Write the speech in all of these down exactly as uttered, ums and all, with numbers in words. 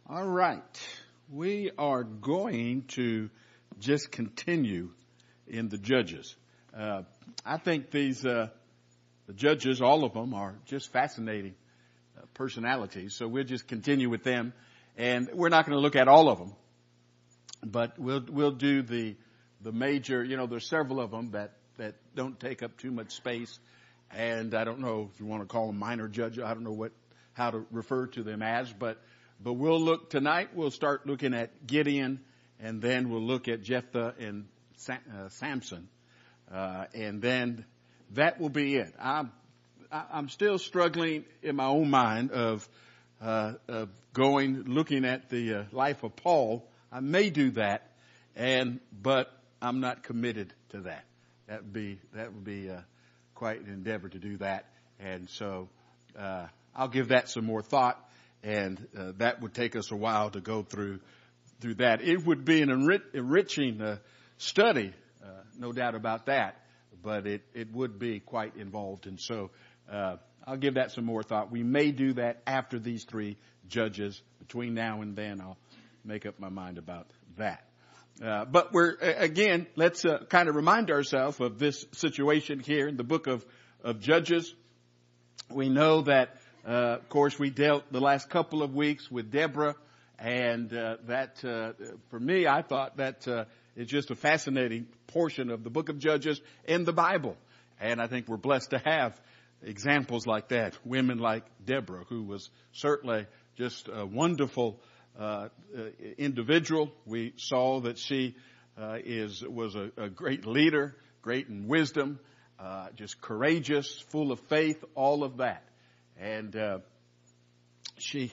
All right. We are going to just continue in the Judges. Uh, I think these, uh, the Judges, all of them are just fascinating uh, personalities. So we'll just continue with them. And we're not going to look at all of them, but we'll, we'll do the, the major, you know, there's several of them that, that don't take up too much space. And I don't know if you want to call them minor judges. I don't know what, how to refer to them as, but But we'll look tonight, we'll start looking at Gideon, and then we'll look at Jephthah and uh, Samson. Uh, and then that will be it. I'm, I'm still struggling in my own mind of, uh, of going, looking at the uh, life of Paul. I may do that, and, but I'm not committed to that. That would be, that would be, uh, quite an endeavor to do that. And so, uh, I'll give that some more thought. And uh, that would take us a while to go through through that. It would be an enrich, enriching uh, study, uh, no doubt about that, but it, it would be quite involved. And so uh, I'll give that some more thought. We may do that after these three judges. Between now and then, I'll make up my mind about that. Uh, but we're, again, let's uh, kind of remind ourselves of this situation here in the book of, of Judges. We know that Uh, of course, we dealt the last couple of weeks with Deborah, and uh, that, uh, for me, I thought that uh, is just a fascinating portion of the book of Judges in the Bible. And I think we're blessed to have examples like that, women like Deborah, who was certainly just a wonderful uh, individual. We saw that she uh, is was a, a great leader, great in wisdom, uh, just courageous, full of faith, all of that. And, uh, she,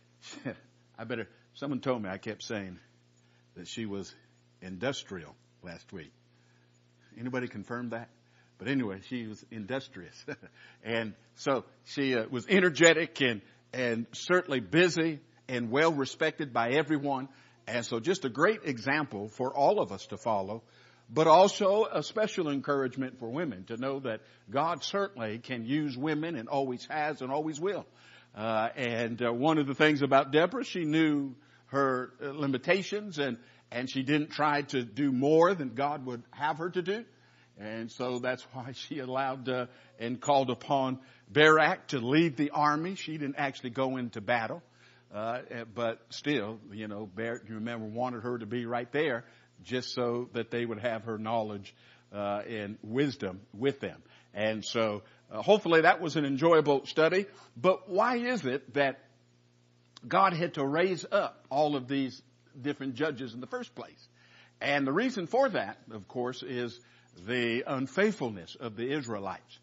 I better, someone told me I kept saying that she was industrial last week. Anybody confirm that? But anyway, she was industrious. And so she uh, was energetic and, and certainly busy and well respected by everyone. And so just a great example for all of us to follow, but also a special encouragement for women to know that God certainly can use women and always has and always will. Uh, and uh, one of the things about Deborah, she knew her uh, limitations and, and she didn't try to do more than God would have her to do. And so that's why she allowed uh, and called upon Barak to lead the army. She didn't actually go into battle. Uh, but still, you know, Barak, you remember, wanted her to be right there, just so that they would have her knowledge uh, and wisdom with them. And so uh, hopefully that was an enjoyable study. But why is it that God had to raise up all of these different judges in the first place? And the reason for that, of course, is the unfaithfulness of the Israelites.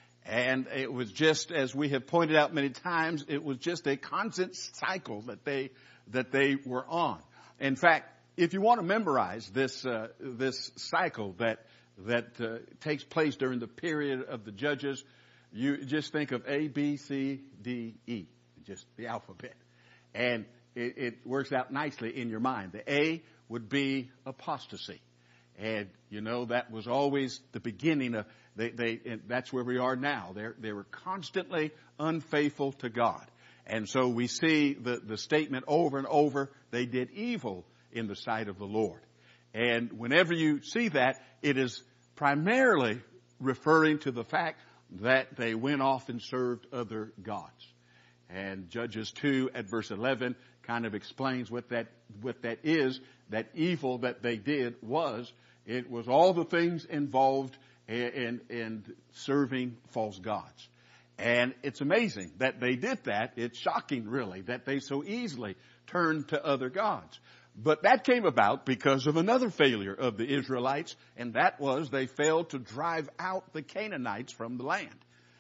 And it was just, as we have pointed out many times, it was just a constant cycle that they that they were on. In fact, if you want to memorize this uh, this cycle that that uh, takes place during the period of the Judges, you just think of A, B, C, D, E, just the alphabet, and it, it works out nicely in your mind. The A would be apostasy, and you know that was always the beginning of they. they and that's where we are now. They they were constantly unfaithful to God, and so we see the the statement over and over: they did evil in the sight of the Lord. And whenever you see that, it is primarily referring to the fact that they went off and served other gods. And Judges two at verse eleven kind of explains what that, what that is. That evil that they did was, it was all the things involved in, in, in serving false gods. And it's amazing that they did that. It's shocking, really, that they so easily turned to other gods. But that came about because of another failure of the Israelites, and that was they failed to drive out the Canaanites from the land.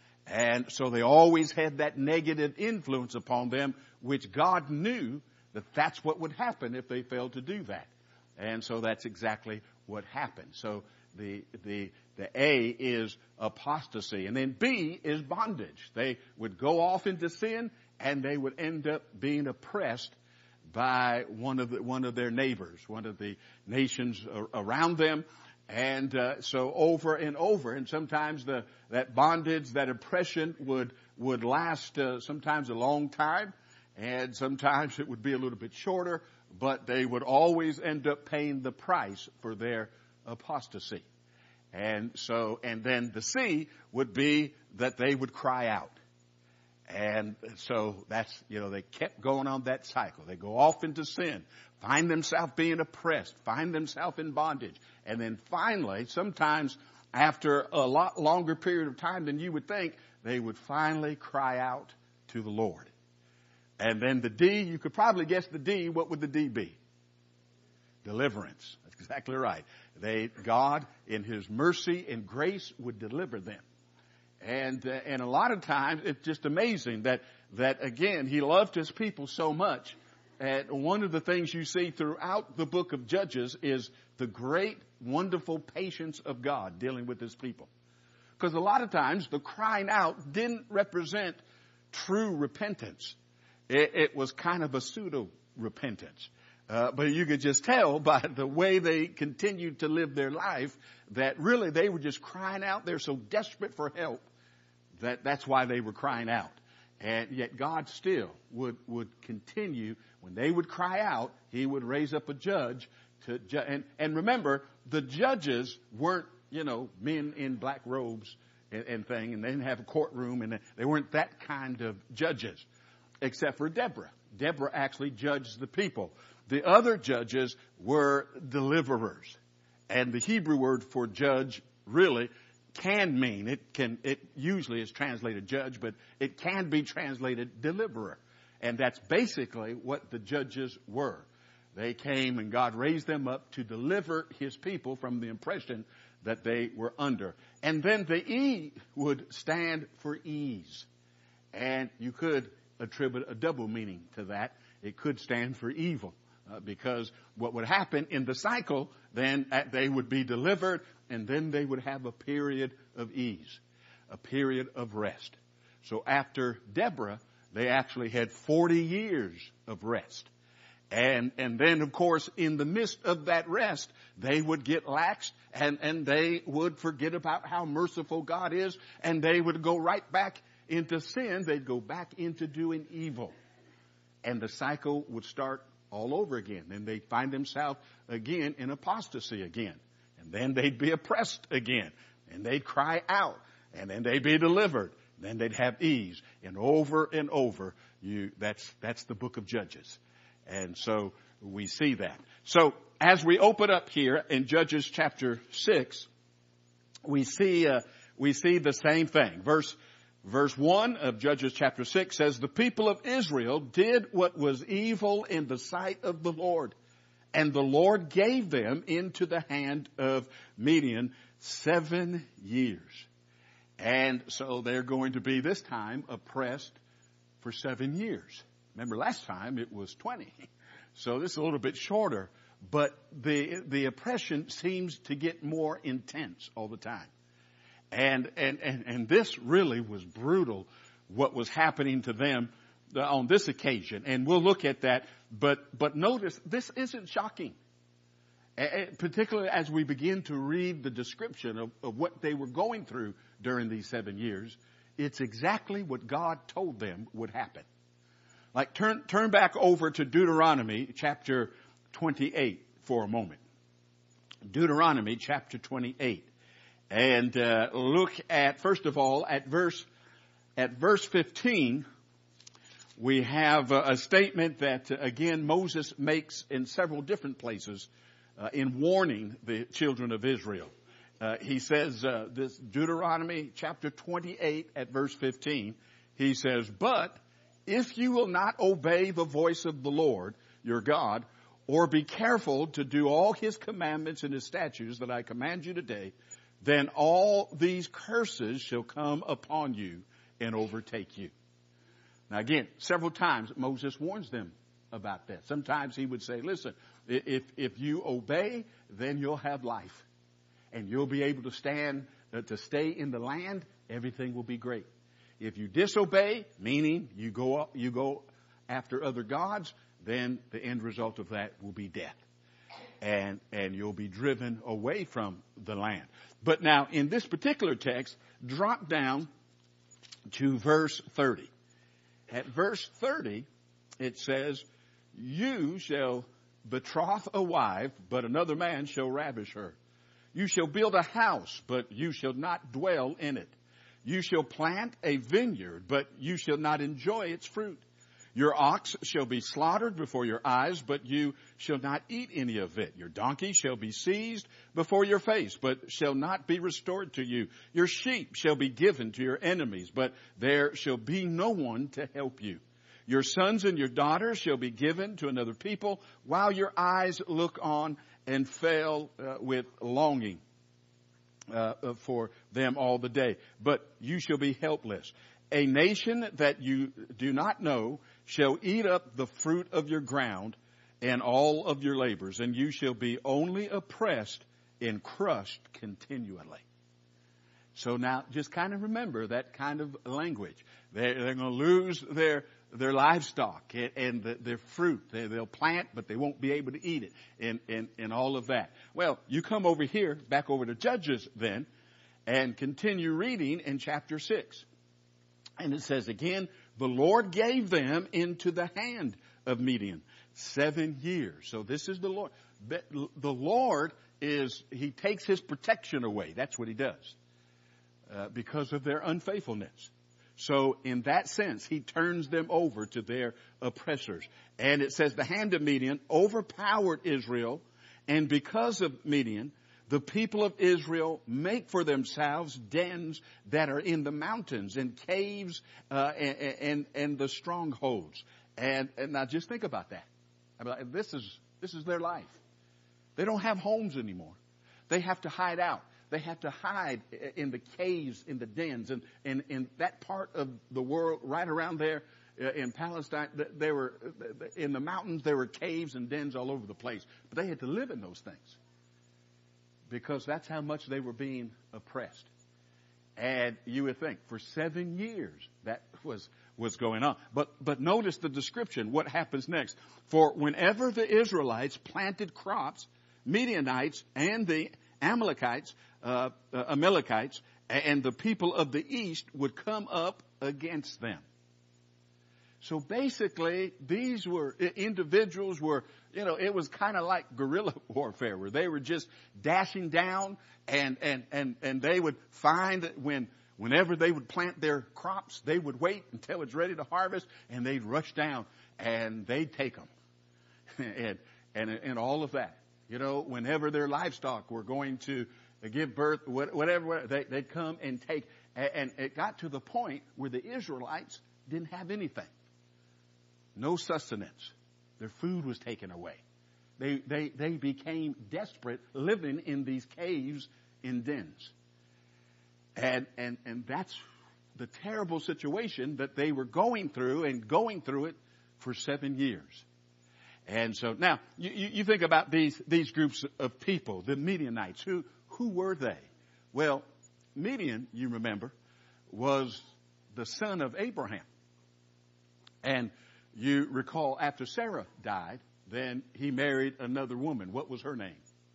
And so they always had that negative influence upon them, which God knew that that's what would happen if they failed to do that. And so that's exactly what happened. So the the the A is apostasy, and then B is bondage. They would go off into sin, and they would end up being oppressed by one of the, one of their neighbors, one of the nations around them. And uh, so over and over, and sometimes the that bondage, that oppression would would last uh, sometimes a long time. And sometimes it would be a little bit shorter, but they would always end up paying the price for their apostasy. And so, and then the C would be that they would cry out. And so that's, you know, they kept going on that cycle. They go off into sin, find themselves being oppressed, find themselves in bondage. And then finally, sometimes after a lot longer period of time than you would think, they would finally cry out to the Lord. And then the D, you could probably guess the D. What would the D be? Deliverance. That's exactly right. They, God, in His mercy and grace, would deliver them. And, uh, and a lot of times it's just amazing that, that again, He loved His people so much. And one of the things you see throughout the book of Judges is the great, wonderful patience of God dealing with His people. Because a lot of times the crying out didn't represent true repentance. It, it was kind of a pseudo repentance. Uh, but you could just tell by the way they continued to live their life that really they were just crying out. They're so desperate for help that that's why they were crying out. And yet God still would, would continue. When they would cry out, He would raise up a judge to ju- and, and remember, the judges weren't, you know, men in black robes and, and thing, and they didn't have a courtroom, and they weren't that kind of judges, except for Deborah. Deborah actually judged the people. The other judges were deliverers. And the Hebrew word for judge really can mean, it can, it usually is translated judge, but it can be translated deliverer. And that's basically what the judges were. They came and God raised them up to deliver His people from the oppression that they were under. And then the E would stand for ease. And you could attribute a double meaning to that. It could stand for evil. Uh, because what would happen in the cycle, then uh, they would be delivered, and then they would have a period of ease, a period of rest. So after Deborah, they actually had forty years of rest. And, and then, of course, in the midst of that rest, they would get lax, and, and they would forget about how merciful God is, and they would go right back into sin. They'd go back into doing evil. And the cycle would start all over again. Then they'd find themselves again in apostasy again. And then they'd be oppressed again. And they'd cry out. And then they'd be delivered. Then they'd have ease. And over and over, you, that's, that's the book of Judges. And so we see that. So as we open up here in Judges chapter six, we see, uh, we see the same thing. Verse Verse one of Judges chapter six says, the people of Israel did what was evil in the sight of the Lord. And the Lord gave them into the hand of Midian seven years. And so they're going to be this time oppressed for seven years. Remember last time it was twenty. So this is a little bit shorter. But the, the oppression seems to get more intense all the time. And, and, and, and this really was brutal, what was happening to them on this occasion. And we'll look at that. But, but notice, this isn't shocking. Particularly as we begin to read the description of, of what they were going through during these seven years. It's exactly what God told them would happen. Like turn, turn back over to Deuteronomy chapter twenty-eight for a moment. Deuteronomy chapter twenty-eight. And uh, look at, first of all, at verse at verse fifteen, we have a, a statement that, uh, again, Moses makes in several different places uh, in warning the children of Israel. Uh, he says, uh, this Deuteronomy chapter twenty-eight at verse fifteen, he says, but if you will not obey the voice of the Lord, your God, or be careful to do all His commandments and His statutes that I command you today, then all these curses shall come upon you and overtake you. Now again, several times Moses warns them about that. Sometimes he would say, listen, if, if you obey, then you'll have life. And you'll be able to stand, uh, to stay in the land. Everything will be great. If you disobey, meaning you go up, you go after other gods, then the end result of that will be death. And, and you'll be driven away from the land. But now in this particular text, drop down to verse thirty. At verse thirty, it says, you shall betroth a wife, but another man shall ravish her. You shall build a house, but you shall not dwell in it. You shall plant a vineyard, but you shall not enjoy its fruit. Your ox shall be slaughtered before your eyes, but you shall not eat any of it. Your donkey shall be seized before your face, but shall not be restored to you. Your sheep shall be given to your enemies, but there shall be no one to help you. Your sons and your daughters shall be given to another people, while your eyes look on and fail uh, with longing uh, for them all the day. But you shall be helpless. A nation that you do not know shall eat up the fruit of your ground and all of your labors, and you shall be only oppressed and crushed continually. So now just kind of remember that kind of language. They're, they're going to lose their their livestock and, and the, their fruit. They, they'll plant, but they won't be able to eat it, and, and, and all of that. Well, you come over here, back over to Judges then, and continue reading in chapter six. And it says again, the Lord gave them into the hand of Midian seven years. So this is the Lord. The Lord is, He takes His protection away. That's what He does. Uh, because of their unfaithfulness. So in that sense, He turns them over to their oppressors. And it says the hand of Midian overpowered Israel. And because of Midian, the people of Israel make for themselves dens that are in the mountains and caves uh, and, and and the strongholds. And, and now just think about that. I mean, this is this is their life. They don't have homes anymore. They have to hide out. They have to hide in the caves, in the dens, and in, in that part of the world, right around there uh, in Palestine. They were in the mountains. There were caves and dens all over the place, but they had to live in those things because that's how much they were being oppressed. And you would think for seven years that was was going on. But but notice the description. What happens next? For whenever the Israelites planted crops, Midianites and the Amalekites, uh, uh, Amalekites, and the people of the east would come up against them. So basically, these were individuals were, you know, it was kind of like guerrilla warfare, where they were just dashing down, and and and and they would find that when whenever they would plant their crops, they would wait until it's ready to harvest, and they'd rush down and they'd take them, and and and all of that. You know, whenever their livestock were going to give birth, whatever, they, they'd come and take. And it got to the point where the Israelites didn't have anything. No sustenance. Their food was taken away. They, they, they became desperate living in these caves in dens. And, and, and that's the terrible situation that they were going through, and going through it for seven years. And so now you, you think about these, these groups of people, the Midianites. Who, who were they? Well, Midian, you remember, was the son of Abraham. And you recall after Sarah died, then he married another woman. What was her name?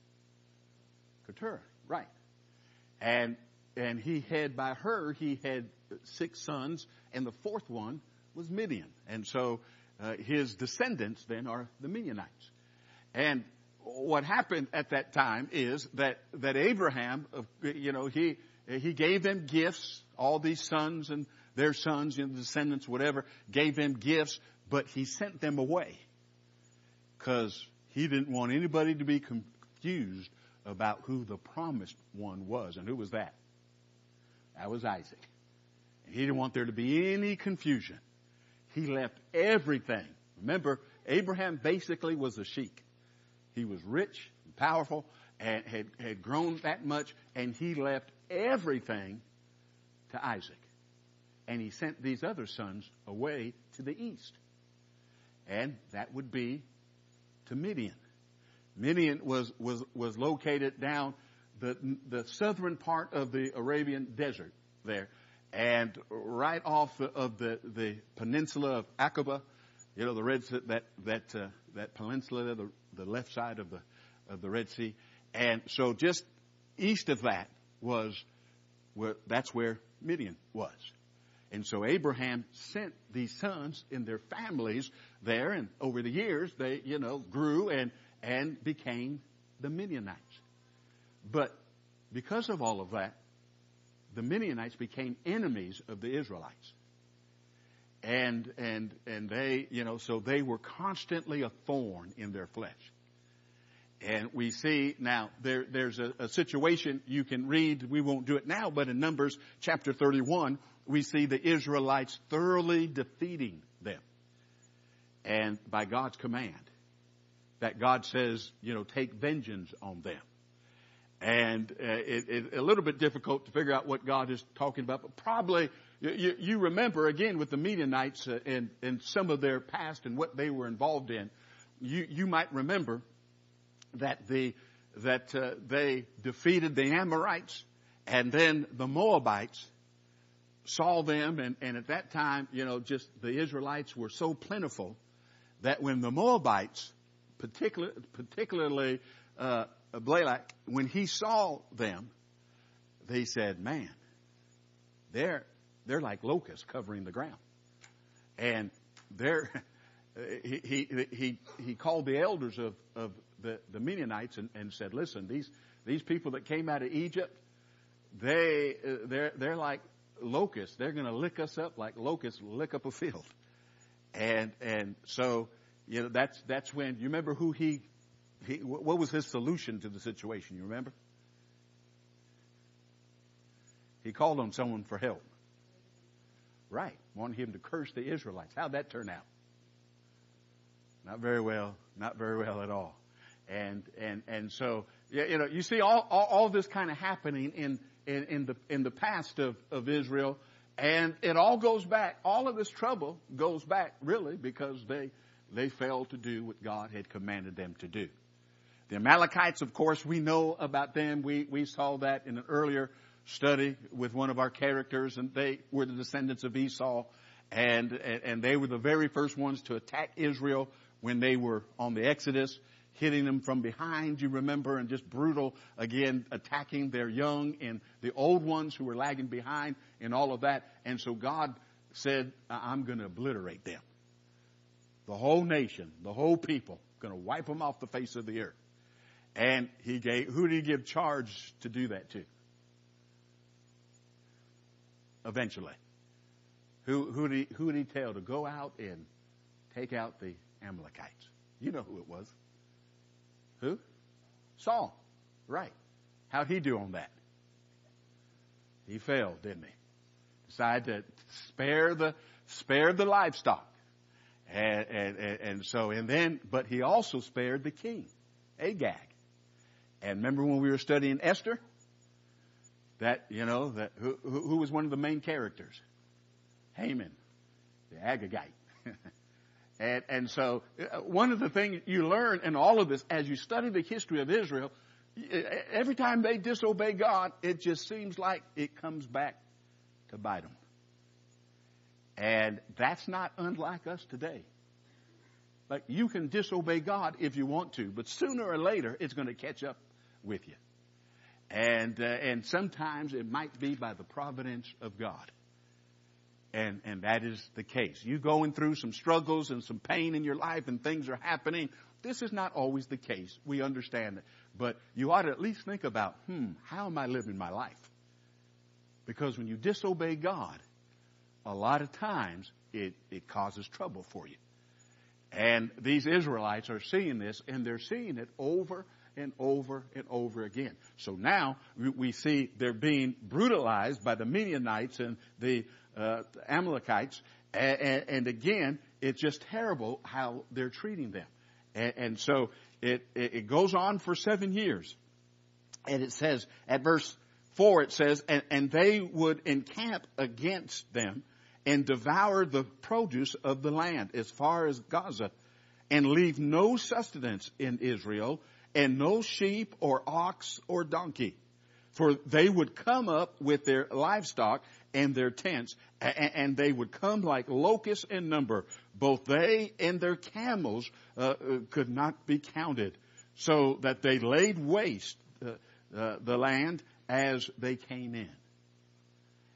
Keturah, right. And, and he had, by her, he had six sons, and the fourth one was Midian. And so Uh, his descendants then are the Midianites. And what happened at that time is that, that Abraham, you know, he, he gave them gifts, all these sons and their sons, you know, descendants, whatever, gave them gifts, but he sent them away because he didn't want anybody to be confused about who the promised one was. And who was that? That was Isaac. And he didn't want there to be any confusion. He left everything. Remember, Abraham basically was a sheik. He was rich and powerful and had, had grown that much, and he left everything to Isaac. And he sent these other sons away to the east. And that would be to Midian. Midian was, was, was located down the, the southern part of the Arabian desert there. And right off of the, the peninsula of Aqaba, you know, the Red Sea, that that uh, that peninsula, the the left side of the of the Red Sea, and so just east of that was where that's where Midian was, And so Abraham sent these sons and their families there, and over the years they, you know, grew and, and became the Midianites. But because of all of that, the Midianites became enemies of the Israelites. And, and, and they, you know, so they were constantly a thorn in their flesh. And we see now there, there's a, a situation you can read. We won't do it now, but in Numbers chapter thirty-one, we see the Israelites thoroughly defeating them. And by God's command, that God says, you know, take vengeance on them. And uh, it, it, a little bit difficult to figure out what God is talking about, but probably you, you remember again with the Midianites uh, and, and some of their past and what they were involved in. You, you might remember that the that uh, they defeated the Amorites, and then the Moabites saw them, and, and at that time, you know, just the Israelites were so plentiful that when the Moabites, particular, particularly uh, Balak, when he saw them, they said, "Man, they're they're like locusts covering the ground," and they're he he he he called the elders of of the, the Midianites and, and said, "Listen, these these people that came out of Egypt, they uh, they're they're like locusts. They're going to lick us up like locusts lick up a field." And and so you know that's that's when you remember who he he what was his solution to the situation? You remember? He called on someone for help. Right, wanted him to curse the Israelites. How'd that turn out? Not very well. Not very well at all. And and and so you know you see all all, all this kind of happening in, in in the in the past of of Israel, and it all goes back. All of this trouble goes back really because they they failed to do what God had commanded them to do. The Amalekites, of course, we know about them. We we saw that in an earlier study with one of our characters, and they were the descendants of Esau, and and, and they were the very first ones to attack Israel when they were on the Exodus, hitting them from behind, you remember, and just brutal, again, attacking their young and the old ones who were lagging behind and all of that. And so God said, I'm going to obliterate them. The whole nation, the whole people, going to wipe them off the face of the earth. And he gave, who did he give charge to do that to? Eventually. Who, who, did he, who did he tell to go out and take out the Amalekites? You know who it was. Who? Saul. Right. How'd he do on that? He failed, didn't he? Decided to spare the spare the livestock. And, and, and, and so, and then, but he also spared the king, Agag. And remember when we were studying Esther? That, you know, that who, who was one of the main characters? Haman, the Agagite. And, and so one of the things you learn in all of this, as you study the history of Israel, every time they disobey God, it just seems like it comes back to bite them. And that's not unlike us today. Like you can disobey God if you want to, but sooner or later it's going to catch up with you. And, uh, and sometimes it might be by the providence of God. And, and that is the case. You going through some struggles and some pain in your life and things are happening. This is not always the case. We understand that. But you ought to at least think about, hmm, how am I living my life? Because when you disobey God, a lot of times it, it causes trouble for you. And these Israelites are seeing this, and they're seeing it over and over and over again. So now we see they're being brutalized by the Midianites and the uh, Amalekites. And, and again, it's just terrible how they're treating them. And, and so it, it goes on for seven years. And it says, at verse four, it says, and, and they would encamp against them and devour the produce of the land as far as Gaza, and leave no sustenance in Israel, and no sheep or ox or donkey. For they would come up with their livestock and their tents, and they would come like locusts in number. Both they and their camels uh, could not be counted, so that they laid waste uh, uh, the land as they came in.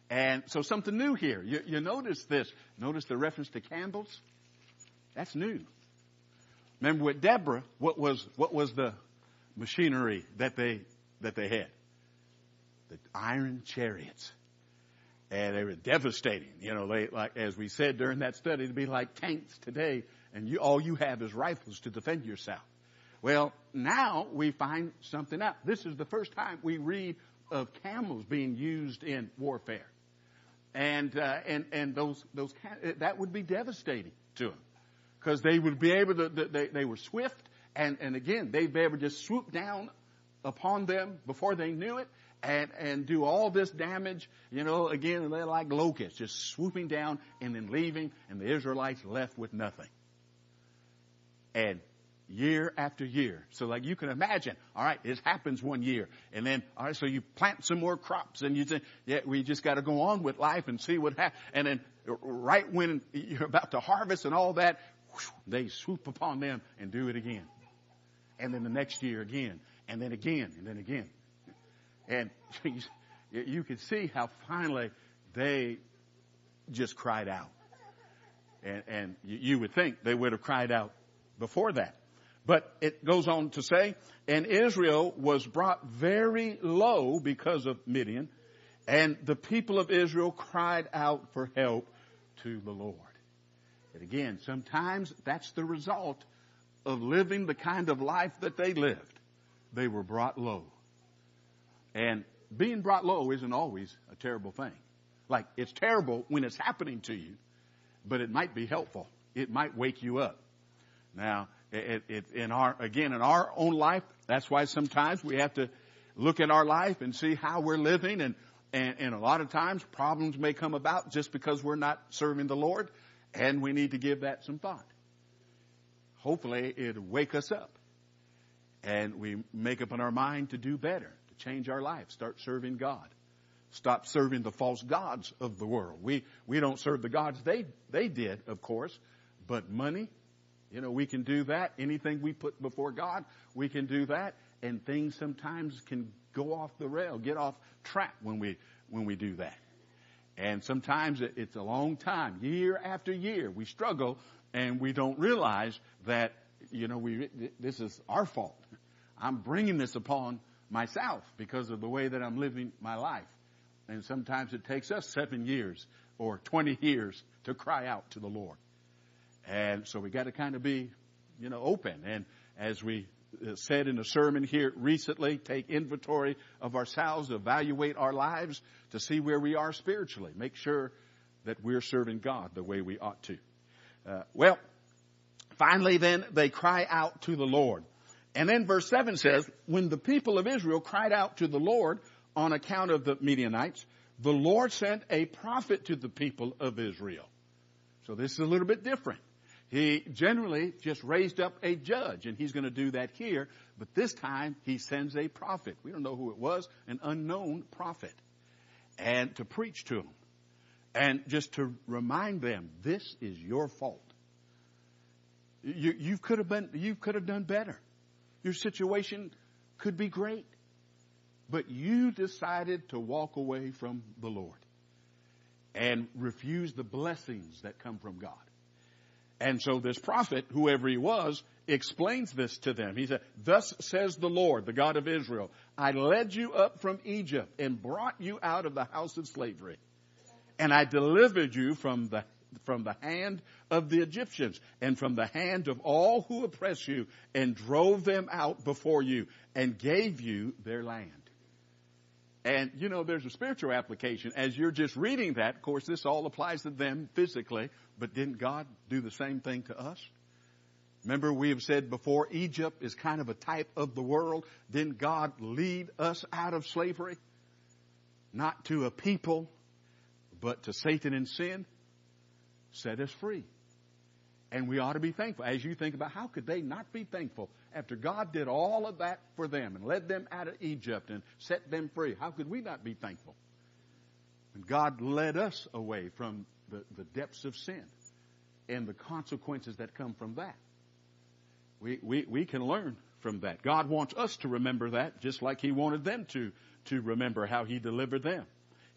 And so something new here. You, you notice this. Notice the reference to candles? That's new. Remember with Deborah, what was, what was the machinery that they, that they had? The iron chariots. And they were devastating. You know, they, like, as we said during that study, it'd be like tanks today, and you, all you have is rifles to defend yourself. Well, now we find something out. This is the first time we read of camels being used in warfare. And, uh, and, and those, those, that would be devastating to them. Because they would be able to, they, they were swift, and, and again, they'd be able to just swoop down upon them before they knew it, and, and do all this damage. You know, again, they're like locusts, just swooping down and then leaving, and the Israelites left with nothing. And year after year. So like you can imagine, all right, it happens one year. And then, all right, so you plant some more crops and you say, yeah, we just got to go on with life and see what happens. And then right when you're about to harvest and all that, whoosh, they swoop upon them and do it again. And then the next year again, and then again, and then again. And you could see how finally they just cried out. And, and you would think they would have cried out before that. But it goes on to say, and Israel was brought very low because of Midian, and the people of Israel cried out for help to the Lord. And again, sometimes that's the result of living the kind of life that they lived. They were brought low. And being brought low isn't always a terrible thing. Like, it's terrible when it's happening to you, but it might be helpful. It might wake you up. Now, it, it, in our, again, in our own life, that's why sometimes we have to look at our life and see how we're living. And, and, and a lot of times problems may come about just because we're not serving the Lord. And we need to give that some thought. Hopefully it'll wake us up. And we make up in our mind to do better, to change our life, start serving God. Stop serving the false gods of the world. We, we don't serve the gods they, they did, of course, but money, you know, we can do that. Anything we put before God, we can do that. And things sometimes can go off the rail, get off track when we, when we do that. And sometimes it's a long time, year after year, we struggle and we don't realize that, you know, we, this is our fault. I'm bringing this upon myself because of the way that I'm living my life. And sometimes it takes us seven years or twenty years to cry out to the Lord. And so we got to kind of be, you know, open. And as we said in a sermon here recently, take inventory of ourselves, evaluate our lives to see where we are spiritually. Make sure that we're serving God the way we ought to. Uh, well, finally then they cry out to the Lord. And then verse seven says, when the people of Israel cried out to the Lord on account of the Midianites, the Lord sent a prophet to the people of Israel. So this is a little bit different. He generally just raised up a judge, and he's going to do that here. But this time he sends a prophet. We don't know who it was, an unknown prophet. And to preach to them. And just to remind them, this is your fault. You, you could have been, you could have done better. Your situation could be great. But you decided to walk away from the Lord. And refuse the blessings that come from God. And so this prophet, whoever he was, explains this to them. He said, thus says the Lord, the God of Israel, I led you up from Egypt and brought you out of the house of slavery. And I delivered you from the, from the hand of the Egyptians and from the hand of all who oppress you and drove them out before you and gave you their land. And, you know, there's a spiritual application. As you're just reading that, of course, this all applies to them physically. But didn't God do the same thing to us? Remember, we have said before, Egypt is kind of a type of the world. Didn't God lead us out of slavery? Not to a people, but to Satan and sin. Set us free. And we ought to be thankful. As you think about how could they not be thankful after God did all of that for them and led them out of Egypt and set them free? How could we not be thankful? And God led us away from the, the depths of sin and the consequences that come from that. We, we, we can learn from that. God wants us to remember that just like he wanted them to, to remember how he delivered them.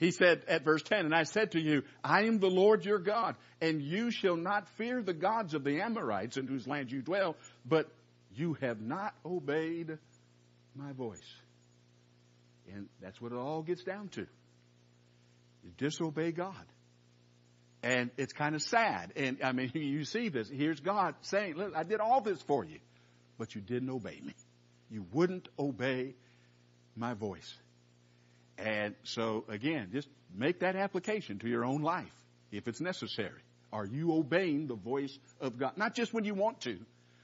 He said at verse ten, and I said to you, I am the Lord your God, and you shall not fear the gods of the Amorites in whose land you dwell, but you have not obeyed my voice. And that's what it all gets down to. You disobey God. And it's kind of sad. And I mean, you see this. Here's God saying, look, I did all this for you, but you didn't obey me. You wouldn't obey my voice. And so again, just make that application to your own life if it's necessary. Are you obeying the voice of God? Not just when you want to,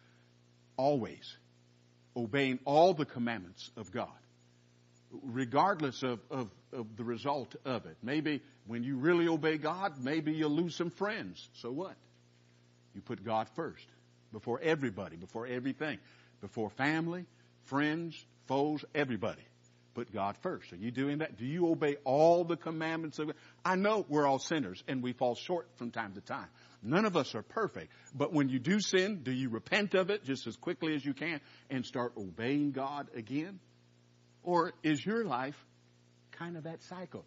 always obeying all the commandments of God, regardless of, of, of the result of it. Maybe when you really obey God, maybe you'll lose some friends. So what? You put God first, before everybody, before everything, before family, friends, foes, everybody. Put God first. Are you doing that? Do you obey all the commandments of God? I know we're all sinners and we fall short from time to time. None of us are perfect. But when you do sin, do you repent of it just as quickly as you can and start obeying God again? Or is your life kind of that cycle?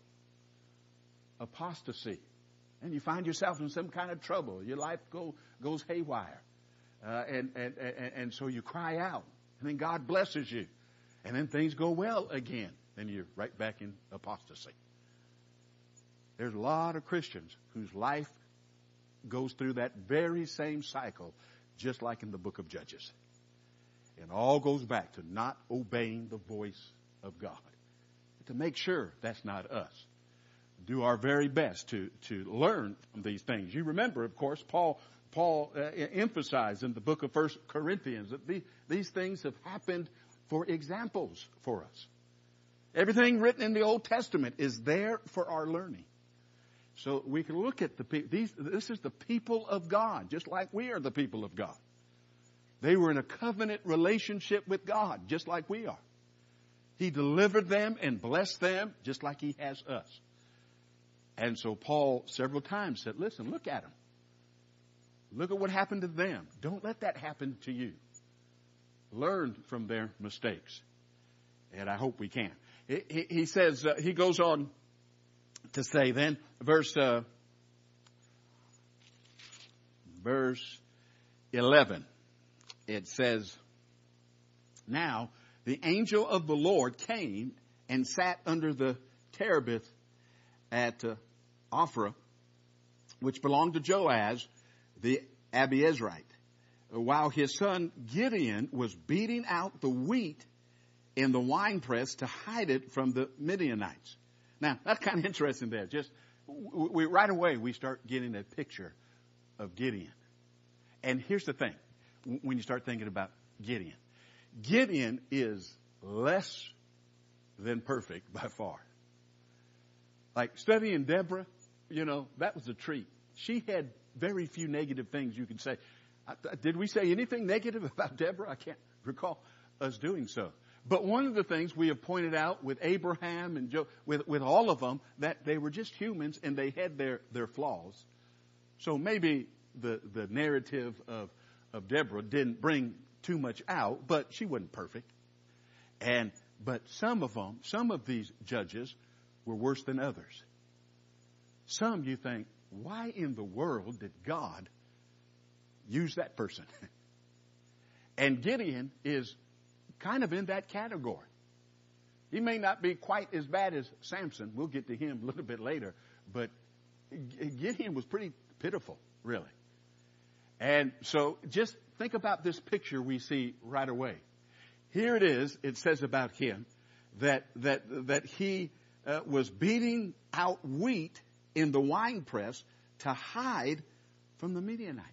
Apostasy. And you find yourself in some kind of trouble. Your life go, goes haywire. Uh, and, and, and, and so you cry out. And then God blesses you. And then things go well again. Then you're right back in apostasy. There's a lot of Christians whose life goes through that very same cycle, just like in the book of Judges. It all goes back to not obeying the voice of God. To make sure that's not us. Do our very best to, to learn from these things. You remember, of course, Paul Paul uh, emphasized in the book of First Corinthians that the, these things have happened for examples for us. Everything written in the Old Testament is there for our learning. So we can look at the people. These, this is the people of God, just like we are the people of God. They were in a covenant relationship with God, just like we are. He delivered them and blessed them, just like He has us. And so Paul several times said, listen, look at them. Look at what happened to them. Don't let that happen to you. Learn from their mistakes. And I hope we can. He, he, he says, uh, he goes on to say then, verse, uh, verse eleven, it says, now the angel of the Lord came and sat under the terebinth at uh, Ophrah, which belonged to Joaz, the Abiezrite, while his son Gideon was beating out the wheat in the winepress to hide it from the Midianites. Now, that's kind of interesting there. Just we, right away, we start getting a picture of Gideon. And here's the thing. When you start thinking about Gideon, Gideon is less than perfect by far. Like studying Deborah, you know, that was a treat. She had very few negative things you could say. Did we say anything negative about Deborah? I can't recall us doing so. But one of the things we have pointed out with Abraham and Job, with, with all of them, that they were just humans and they had their, their flaws. So maybe the, the narrative of, of Deborah didn't bring too much out, but she wasn't perfect. And, but some of them, some of these judges were worse than others. Some you think, why in the world did God use that person? And Gideon is kind of in that category. He may not be quite as bad as Samson. We'll get to him a little bit later. But Gideon was pretty pitiful, really. And so just think about this picture we see right away. Here it is. It says about him that that that he uh, was beating out wheat in the winepress to hide from the Midianites.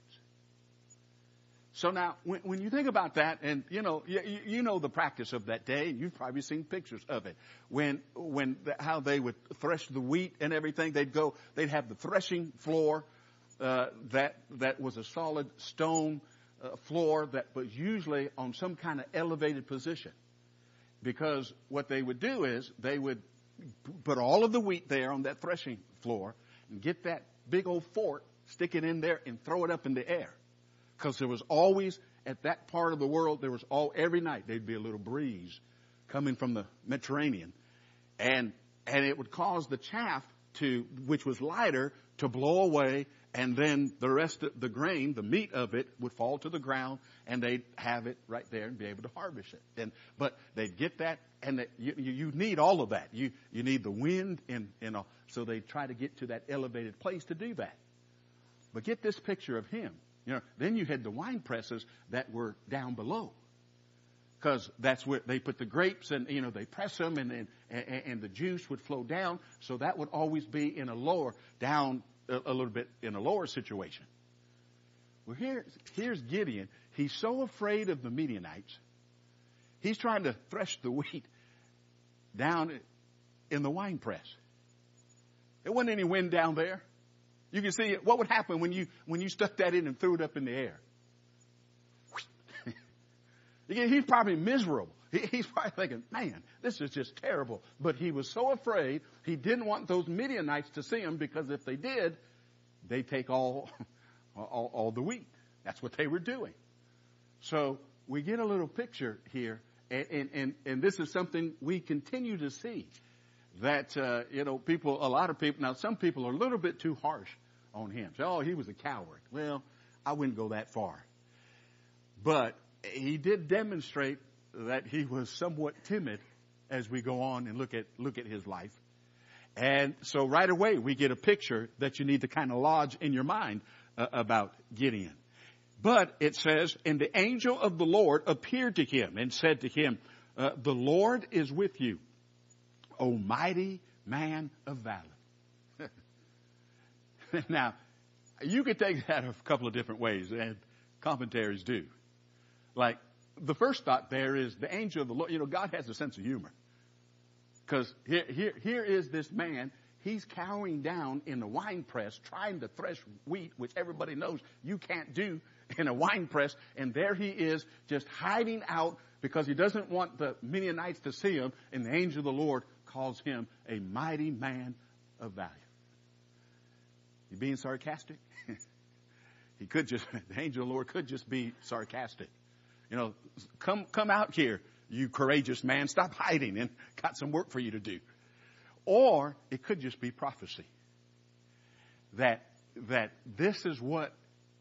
So now, when, when you think about that, and you know, you, you know the practice of that day, and you've probably seen pictures of it. When, when the, how they would thresh the wheat and everything, they'd go, they'd have the threshing floor uh, that that was a solid stone uh, floor that was usually on some kind of elevated position, because what they would do is they would put all of the wheat there on that threshing floor and get that big old fork, stick it in there, and throw it up in the air. Because there was always, at that part of the world, there was all, every night there'd be a little breeze coming from the Mediterranean. And, and it would cause the chaff to, which was lighter, to blow away, and then the rest of the grain, the meat of it, would fall to the ground, and they'd have it right there and be able to harvest it. And but they'd get that, and that you, you need all of that. You you need the wind, and and all. So they try to get to that elevated place to do that. But get this picture of him. You know, then you had the wine presses that were down below, because that's where they put the grapes, and you know they press them, and and, and and the juice would flow down. So that would always be in a lower, down a, a little bit in a lower situation. Well, here here's Gideon. He's so afraid of the Midianites. He's trying to thresh the wheat down in the wine press. There wasn't any wind down there. You can see it. What would happen when you when you stuck that in and threw it up in the air? He's probably miserable. He's probably thinking, man, this is just terrible. But he was so afraid, he didn't want those Midianites to see him, because if they did, they'd take all, all, all the wheat. That's what they were doing. So we get a little picture here, and, and, and, and this is something we continue to see. That, uh, you know, people, a lot of people, now some people are a little bit too harsh on him. Say, oh, he was a coward. Well, I wouldn't go that far. But he did demonstrate that he was somewhat timid as we go on and look at, look at his life. And so right away we get a picture that you need to kind of lodge in your mind uh, about Gideon. But it says, and the angel of the Lord appeared to him and said to him, uh, the Lord is with you, O mighty man of valor. Now, you could take that a couple of different ways, and commentaries do. Like, the first thought there is the angel of the Lord. You know, God has a sense of humor. Because here, here, here is this man. He's cowering down in the wine press, trying to thresh wheat, which everybody knows you can't do in a wine press. And there he is, just hiding out because he doesn't want the Midianites to see him. And the angel of the Lord calls him a mighty man of value. You being sarcastic? He could just, the angel of the Lord could just be sarcastic. You know, come, come out here, you courageous man. Stop hiding, and got some work for you to do. Or it could just be prophecy. That, that this is what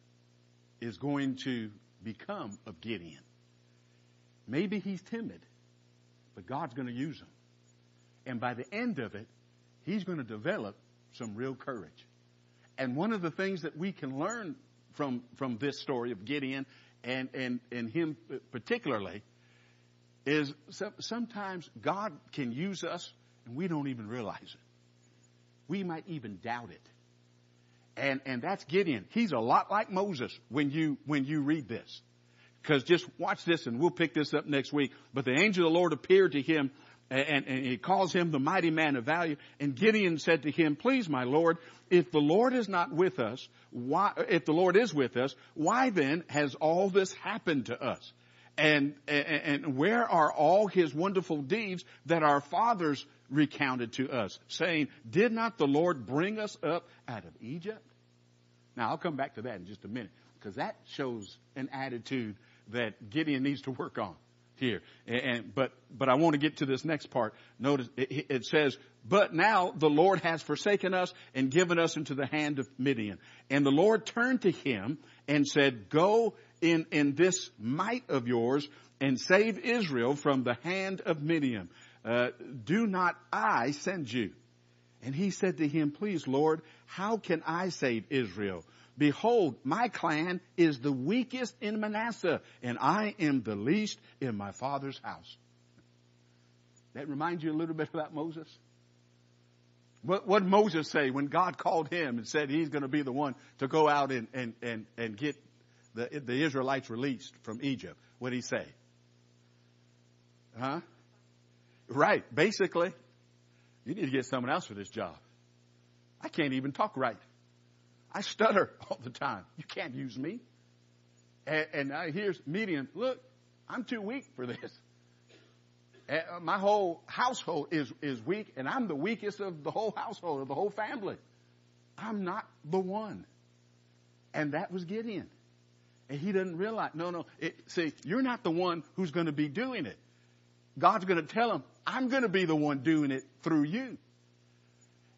is going to become of Gideon. Maybe he's timid, but God's going to use him. And by the end of it, he's going to develop some real courage. And one of the things that we can learn from, from this story of Gideon and, and, and him particularly is some, sometimes God can use us and we don't even realize it. We might even doubt it. And, and that's Gideon. He's a lot like Moses when you, when you read this. Because just watch this, and we'll pick this up next week. But the angel of the Lord appeared to him, and, and he calls him the mighty man of value. And Gideon said to him, please, my Lord, if the Lord is not with us, why, if the Lord is with us, why then has all this happened to us? And, and, and where are all his wonderful deeds that our fathers recounted to us, saying, did not the Lord bring us up out of Egypt? Now, I'll come back to that in just a minute, because that shows an attitude that Gideon needs to work on here. And, and but but I want to get to this next part. Notice it, it says, but now the Lord has forsaken us and given us into the hand of Midian. And the Lord turned to him and said, go in, in this might of yours and save Israel from the hand of Midian. Uh, do not I send you? And he said to him, please, Lord, how can I save Israel? Behold, my clan is the weakest in Manasseh, and I am the least in my father's house. That reminds you a little bit about Moses? What what did Moses say when God called him and said he's going to be the one to go out and, and, and, and get the, the Israelites released from Egypt? What did he say? Huh? Right. Basically, you need to get someone else for this job. I can't even talk right. I stutter all the time. You can't use me. And, and now here's Midian. Look, I'm too weak for this. And my whole household is, is weak, and I'm the weakest of the whole household, of the whole family. I'm not the one. And that was Gideon. And he doesn't realize, no, no. It, see, you're not the one who's going to be doing it. God's going to tell him, I'm going to be the one doing it through you.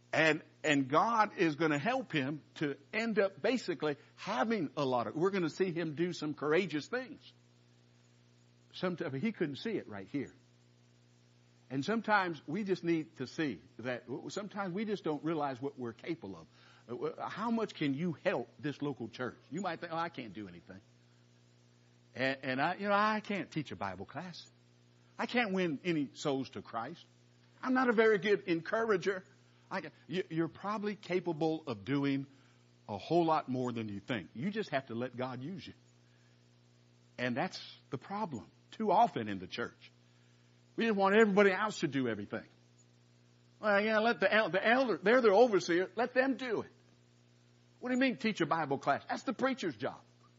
And, and God is going to help him to end up basically having a lot of, we're going to see him do some courageous things. Sometimes he couldn't see it right here. And sometimes we just need to see that sometimes we just don't realize what we're capable of. How much can you help this local church? You might think, oh, I can't do anything. And, and I, you know, I can't teach a Bible class. I can't win any souls to Christ. I'm not a very good encourager. I, you, you're probably capable of doing a whole lot more than you think. You just have to let God use you. And that's the problem too often in the church. We just want everybody else to do everything. Well, yeah, let the, el- the elder, they're the overseer, let them do it. What do you mean teach a Bible class? That's the preacher's job.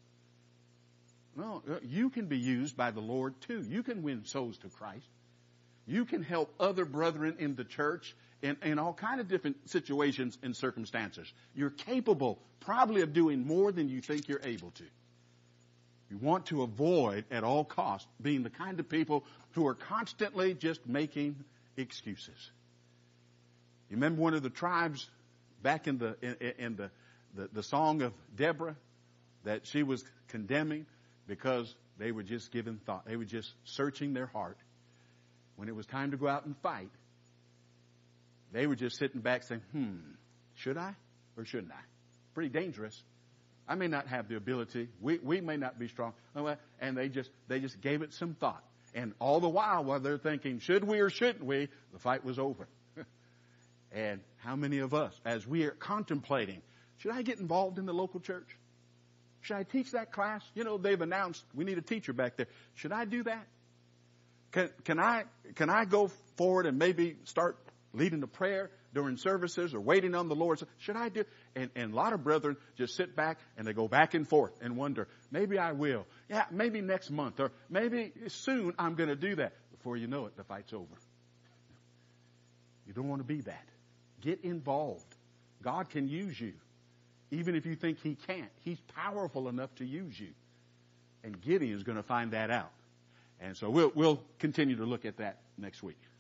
No, you can be used by the Lord too. You can win souls to Christ. You can help other brethren in the church in, in all kinds of different situations and circumstances. You're capable probably of doing more than you think you're able to. You want to avoid at all costs being the kind of people who are constantly just making excuses. You remember one of the tribes back in the in, in the, the the song of Deborah that she was condemning because they were just giving thought. They were just searching their heart. When it was time to go out and fight, they were just sitting back saying, hmm, should I or shouldn't I? Pretty dangerous. I may not have the ability. We, we may not be strong. And they just, they just gave it some thought. And all the while, while they're thinking, should we or shouldn't we, the fight was over. And how many of us, as we are contemplating, should I get involved in the local church? Should I teach that class? You know, they've announced we need a teacher back there. Should I do that? Can, can I, can I go forward and maybe start leading the prayer during services or waiting on the Lord? Should I do? And, and a lot of brethren just sit back and they go back and forth and wonder, maybe I will. Yeah, maybe next month or maybe soon I'm going to do that. Before you know it, the fight's over. You don't want to be that. Get involved. God can use you. Even if you think he can't, he's powerful enough to use you. And Gideon is going to find that out. And so we'll, we'll continue to look at that next week.